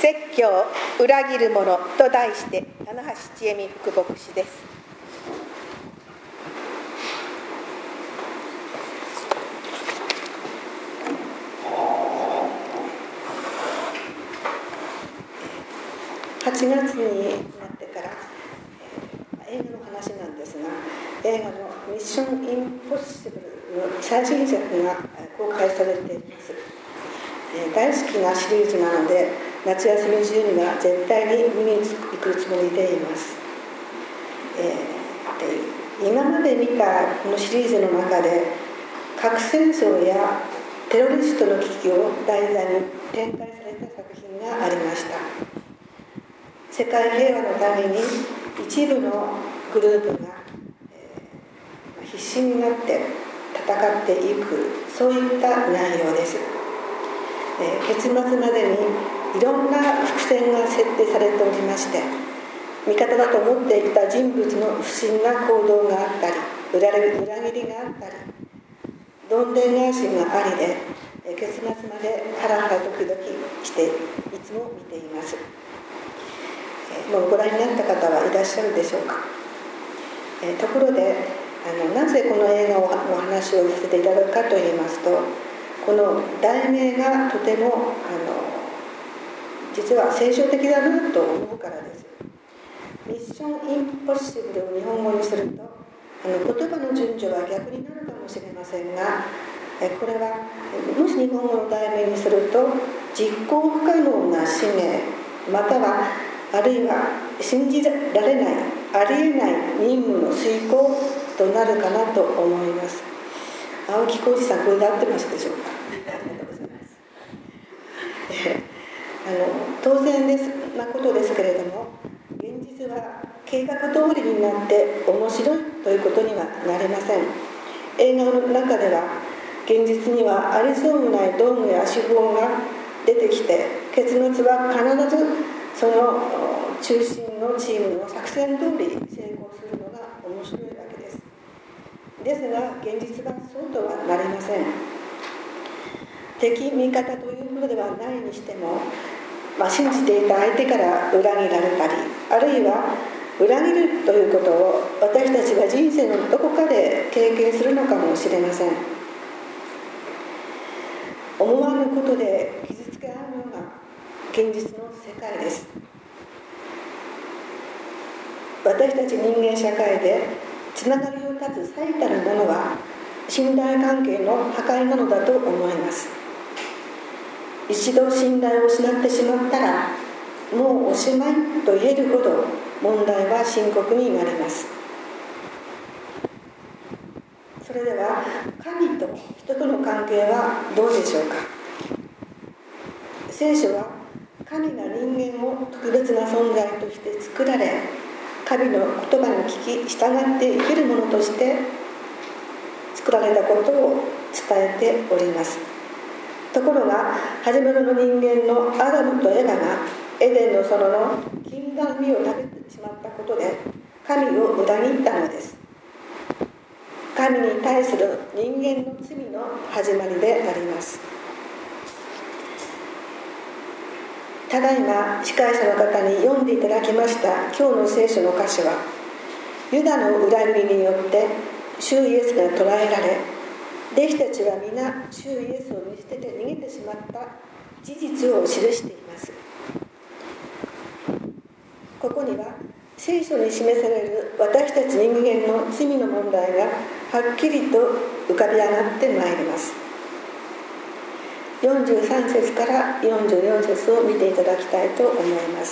説教裏切る者と題して棚橋千恵美副牧師です。8月になってから映画の話なんですが、映画のミッションインポッシブルの最新作が公開されています。大好きなシリーズなので夏休み中には絶対に見に行くつもりでいます。今まで見たこのシリーズの中で核戦争やテロリストの危機を題材に展開された作品がありました。世界平和のために一部のグループが、必死になって戦っていく、そういった内容です。結末までにいろんな伏線が設定されておりまして、味方だと思っていた人物の不審な行動があったり、裏切りがあったり、どんでん返しがありで、結末までハラハラドキドキしていつも見ています。もうご覧になった方はいらっしゃるでしょうか。ところでなぜこの映画の話をさせていただくかといいますと、この題名がとても実は聖書的だなと思うからです。ミッションインポッシブルを日本語にすると言葉の順序は逆になるかもしれませんが、これはもし日本語の題名にすると実行不可能な使命、またはあるいは信じられない、ありえない任務の遂行となるかなと思います。青木浩二さん、これで合ってますでしょうか。ありがとうございます。当然なことですけれども、現実は計画通りになって面白いということにはなりません。映画の中では現実にはありそうもない道具や手法が出てきて、結末は必ずその中心のチームの作戦通り成功するのが面白いわけです。ですが現実はそうとはなりません。敵味方ということではないにしても、信じていた相手から裏切られたり、あるいは裏切るということを私たちは人生のどこかで経験するのかもしれません。思わぬことで傷つけ合うのが現実の世界です。私たち人間社会でつながりを断つ最たるものは信頼関係の破壊なのだと思います。一度信頼を失ってしまったらもうおしまいと言えるほど問題は深刻になります。それでは神と人との関係はどうでしょうか。聖書は神が人間を特別な存在として作られ、神の言葉に聞き従って生きるものとして作られたことを伝えております。ところが初めの人間のアダムとエバがエデンの園の禁断の実を食べてしまったことで神を裏切ったのです。神に対する人間の罪の始まりであります。ただいま司会者の方に読んでいただきました今日の聖書の箇所は、ユダの裏切りによって主イエスが捕らえられ、弟子たちは皆主イエスを見捨てて逃げてしまった事実を記しています。ここには聖書に示される私たち人間の罪の問題がはっきりと浮かび上がってまいります。43節から44節を見ていただきたいと思います。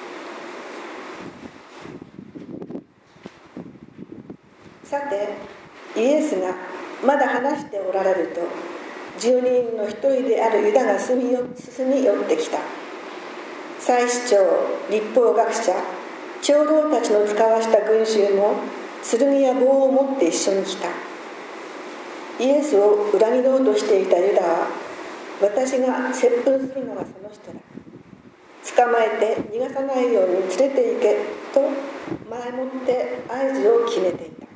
さて、イエスがまだ話しておられると、12人の一人であるユダが進み寄ってきた。祭司長、律法学者、長老たちの使わした群衆も剣や棒を持って一緒に来た。イエスを裏切ろうとしていたユダは、私が接吻するのはその人だ、捕まえて逃がさないように連れて行けと前もって合図を決めていた。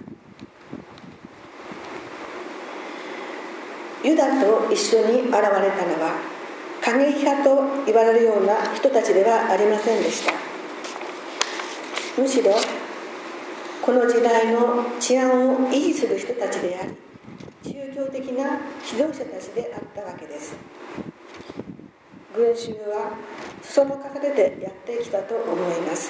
ユダと一緒に現れたのは過激派と言われるような人たちではありませんでした。むしろこの時代の治安を維持する人たちであり、宗教的な指導者たちであったわけです。群衆はそそのかされてやってきたと思います。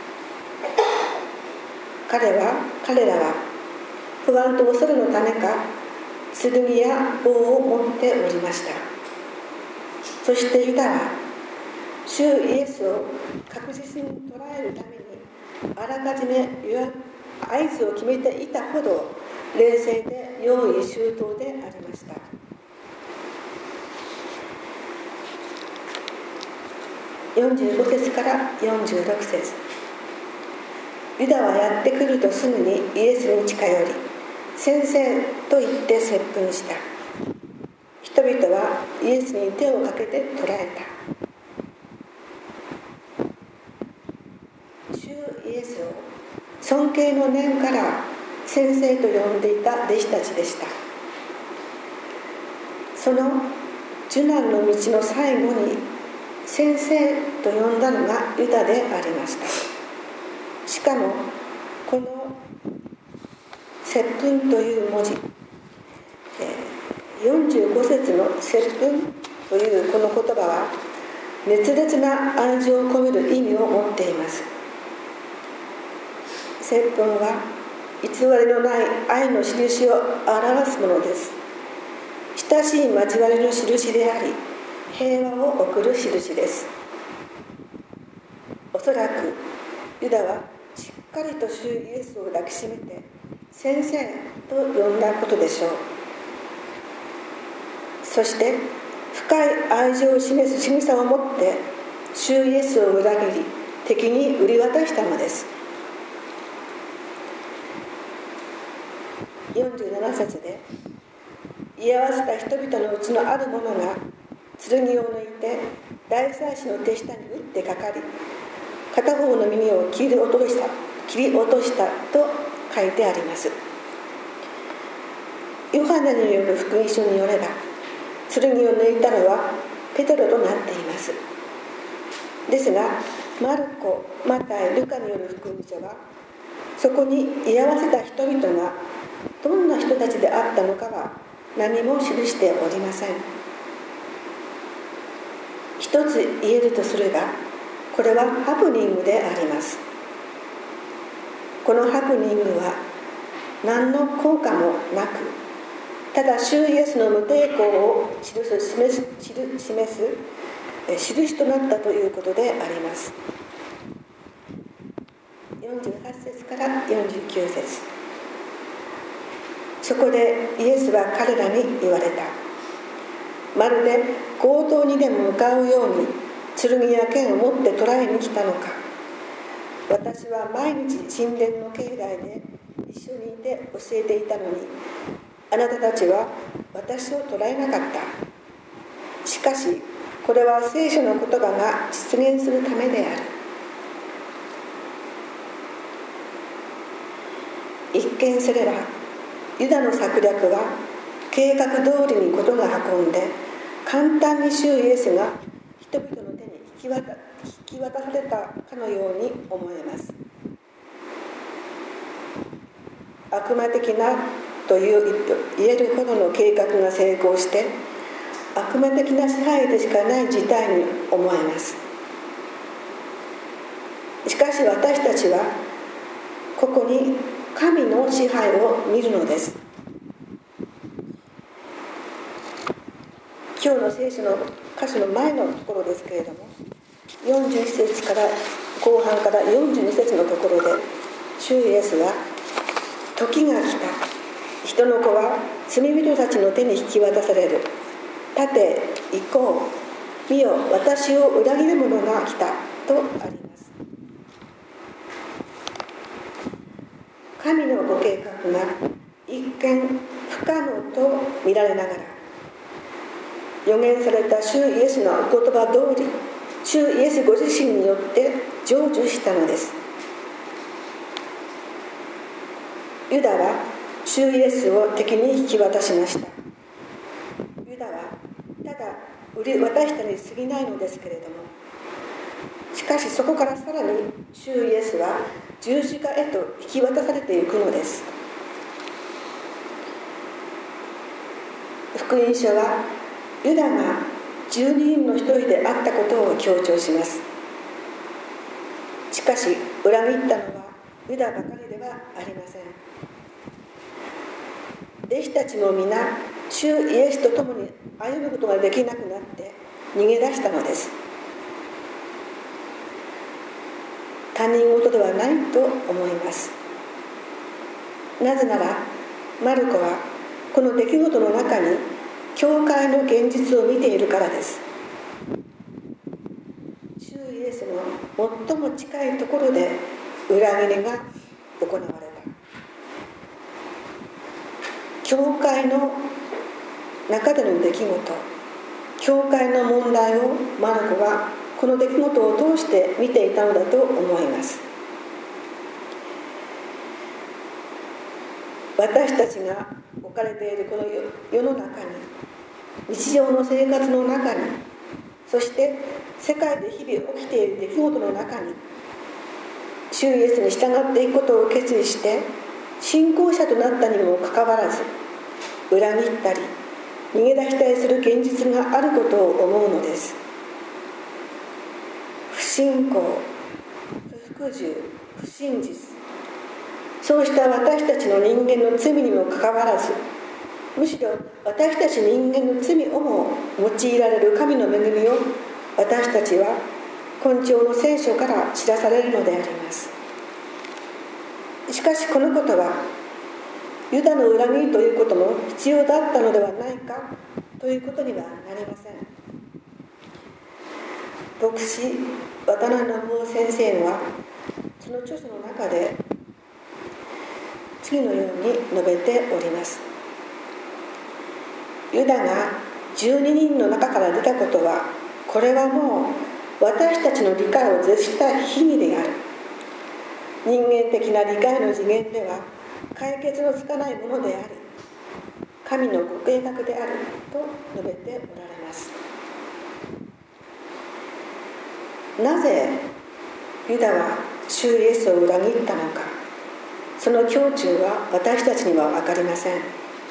彼らは不安と恐れのためか剣や棒を持っておりました。そしてユダは主イエスを確実に捕らえるためにあらかじめ合図を決めていたほど冷静で用意周到でありました。45節から46節。ユダはやってくるとすぐにイエスに近寄り、先生と言って接吻した。人々はイエスに手をかけて捕らえた。主イエスを尊敬の念から先生と呼んでいた弟子たちでした。その受難の道の最後に先生と呼んだのがユダでありました。しかもこの接吻という文字、45節の接吻というこの言葉は熱烈な愛情を込める意味を持っています。接吻は偽りのない愛の印を表すものです。親しい交わりの印であり、平和を送る印です。おそらくユダはしっかりと主イエスを抱きしめて先生と呼んだことでしょう。そして深い愛情を示す仕草をもって主イエスを裏切り敵に売り渡したのです。47節で、居合わせた人々のうちのある者が剣を抜いて大祭司の手下に打ってかかり、片方の耳を切り落としたと書いてあります。ヨハネによる福音書によれば、剣を抜いたのはペテロとなっています。ですがマルコ、マタイ、ルカによる福音書はそこに居合わせた人々がどんな人たちであったのかは何も記しておりません。一つ言えるとすれば、これはハプニングであります。このハプニングは何の効果もなく、ただ主イエスの無抵抗を示す印となったということであります。48節から49節。そこでイエスは彼らに言われた。まるで強盗にでも向かうように剣や剣を持って捕らえに来たのか。私は毎日神殿の境内で一緒にいて教えていたのに、あなたたちは私を捕らえなかった。しかしこれは聖書の言葉が実現するためである。一見すればユダの策略は計画通りに事が運んで、簡単に主イエスが人々の手に引き渡されたかのように思えます。悪魔的なと言えるほどの計画が成功して、悪魔的な支配でしかない事態に思えます。しかし私たちはここに神の支配を見るのです。今日の聖書の箇所の前のところですけれども、41節から後半から42節のところで、主イエスは、時が来た、人の子は罪人たちの手に引き渡される、立て行こう、見よ私を裏切る者が来たとあります。神のご計画が一見不可能と見られながら、予言された主イエスのお言葉通り、主イエスご自身によって成就したのです。ユダは主イエスを敵に引き渡しました。ユダはただ売り渡したに過ぎないのですけれども、しかしそこからさらに主イエスは十字架へと引き渡されていくのです。福音書はユダが12人の一人であったことを強調します。しかし裏切ったのはユダばかりではありません。弟子たちも皆主イエスと共に歩むことができなくなって逃げ出したのです。他人事ではないと思います。なぜならマルコはこの出来事の中に教会の現実を見ているからです。主イエスの最も近いところで裏切りが行われた。教会の中での出来事、教会の問題をマルコはこの出来事を通して見ていたのだと思います。私たちが置かれているこの世の中に、日常の生活の中に、そして世界で日々起きている出来事の中に、主イエスに従っていくことを決意して信仰者となったにもかかわらず、裏切ったり逃げ出したりする現実があることを思うのです。不信仰、不服従、不真実、そうした私たちの人間の罪にもかかわらず、むしろ私たち人間の罪をも用いられる神の恵みを私たちは今朝の聖書から知らされるのであります。しかしこのことはユダの裏切りということも必要だったのではないかということにはなりません。牧師渡辺信夫先生はその著書の中で次のように述べております。ユダが12人の中から出たことは、これはもう私たちの理解を絶した秘密である。人間的な理解の次元では解決のつかないものであり、神のご計画であると述べておられます。なぜユダは主イエスを裏切ったのか、その胸中は私たちには分かりません。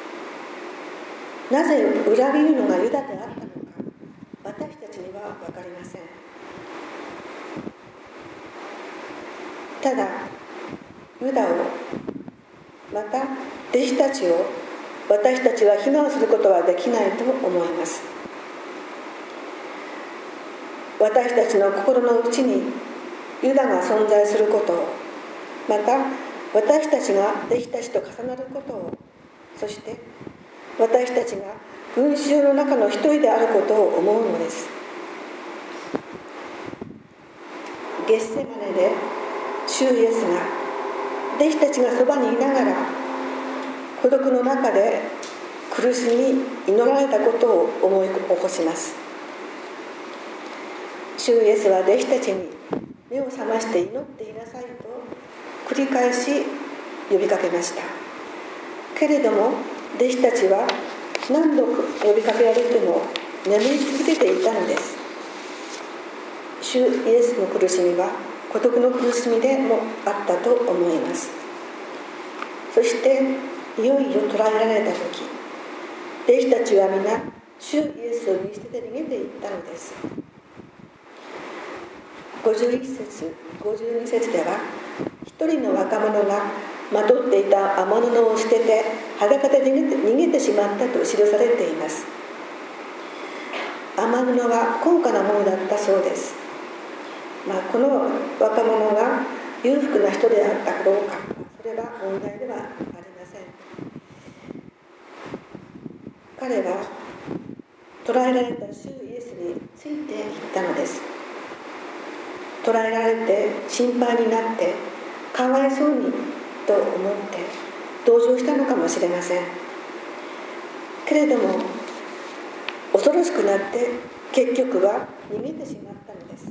なぜ裏切るのがユダであったのか、私たちには分かりません。ただユダを、また弟子たちを私たちは非難することはできないと思います。私たちの心の内にユダが存在することを、また私たちが弟子たちと重なることを、そして私たちが群衆の中の一人であることを思うのです。ゲッセマネで主イエスが弟子たちがそばにいながら孤独の中で苦しみ祈られたことを思い起こします。主イエスは弟子たちに目を覚まして祈っていなさいと繰り返し呼びかけました。けれども弟子たちは何度呼びかけられても眠り続けていたのです。主イエスの苦しみは孤独の苦しみでもあったと思います。そしていよいよ捕らえられた時、弟子たちは皆主イエスを見捨てて逃げていったのです。51節52節では、一人の若者がまとっていた雨布を捨てて裸で逃げてしまったと記されています。雨布は高価なものだったそうです。この若者が裕福な人であったかどうか、それは問題ではありません。彼は捕らえられた主イエスについていったのです。捕らえられて心配になってかわいそうにと思って同情したのかもしれません。けれども恐ろしくなって結局は逃げてしまったのです。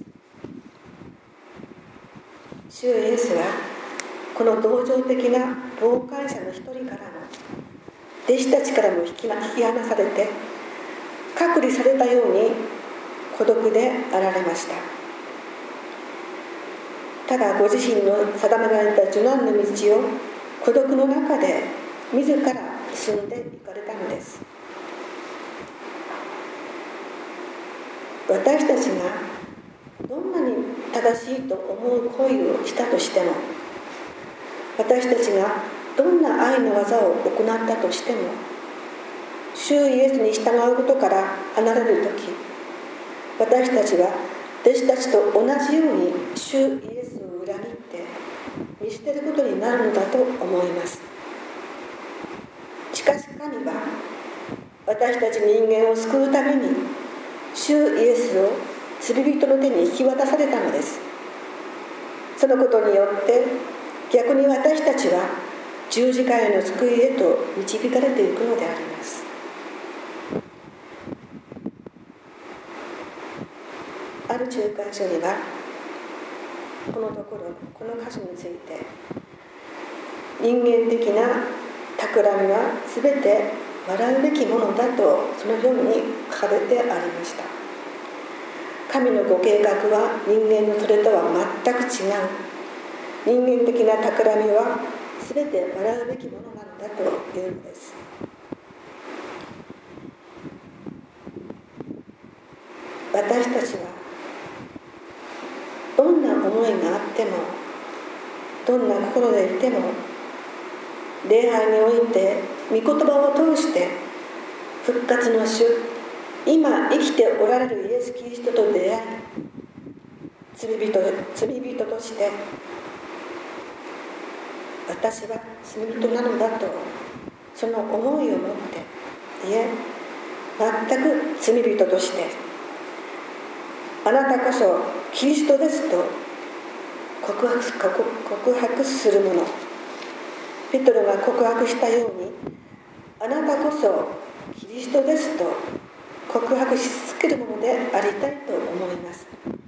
主イエスはこの同情的な傍観者の一人からも弟子たちからも引き離されて隔離されたように孤独であられました。ただご自身の定められた受難の道を孤独の中で自ら進んでいかれたのです。私たちがどんなに正しいと思う行為をしたとしても、私たちがどんな愛の技を行ったとしても、主イエスに従うことから離れるとき、私たちは弟子たちと同じように主イエスを裏切って見捨てることになるのだと思います。しかし神は私たち人間を救うために主イエスを罪人の手に引き渡されたのです。そのことによって逆に私たちは十字架への救いへと導かれていくのであります。ある中間書にはこの箇所について、人間的な企みはすべて笑うべきものだとそのように書かれてありました。神のご計画は人間のそれとは全く違う。人間的な企みはすべて笑うべきものなのだというのです。私たちはどんな思いがあっても、どんな心でいても、礼拝において御言葉を通して復活の主、今生きておられるイエス・キリストと出会い、罪人として私は罪人なのだとその思いを持って、いえ全く罪人として、あなたこそキリストですと告白するもの、ペトロが告白したように、あなたこそキリストですと告白し続けるものでありたいと思います。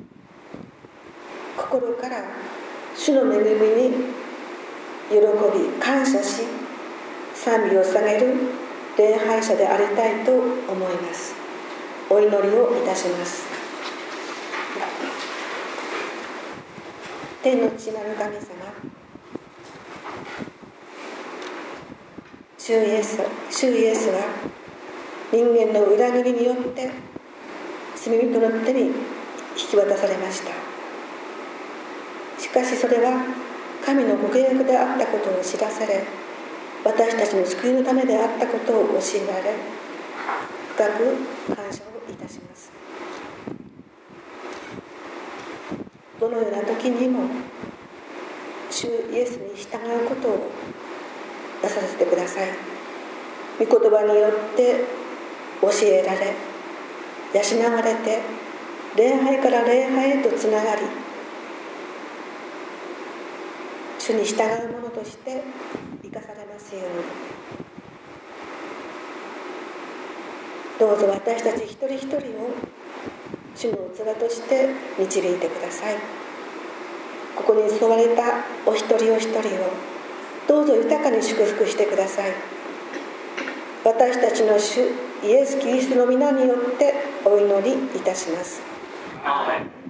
心から主の恵みに喜び感謝し、賛美を捧げる礼拝者でありたいと思います。お祈りをいたします。天の父なる神様、主イエスは人間の裏切りによって罪人の手に引き渡されました。しかしそれは神のご計画であったことを知らされ、私たちの救いのためであったことを教えられ、深く感謝をいたします。どのような時にも主イエスに従うことをなさせてください。御言葉によって教えられ、養われて、礼拝から礼拝へとつながり、主に従うものとして生かされますように、どうぞ私たち一人一人を主の器として導いてください。ここに沿われたお一人お一人をどうぞ豊かに祝福してください。私たちの主イエス・キリストの皆によってお祈りいたします。